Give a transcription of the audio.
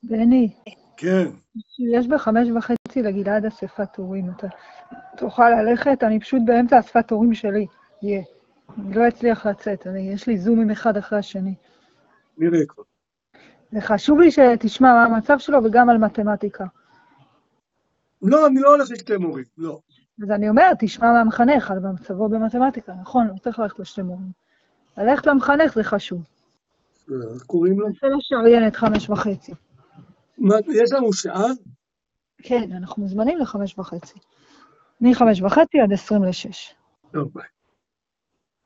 בני, כן. יש ב5:30 לגלעד אספת הורים. אתה תוכל ללכת? אני פשוט באמצע אספת הורים שלי. יהיה. אני לא אצליח לצאת. יש לי זומים אחד אחרי השני. נראה כבר. זה חשוב לי שתשמע מה המצב שלו וגם על מתמטיקה. לא, אני לא הולך לשתי מורים, לא. אז אני אומרת, תשמע מהמחנך על מצבו במתמטיקה. נכון, לא צריך ללכת לשתי מורים. ללכת למחנך זה חשוב. איך קוראים לו? ננסה לשריין את 5:30. יש לנו שעה? כן, אנחנו מוזמנים ל5:30. מ5:30 עד 5:50. טוב, ביי.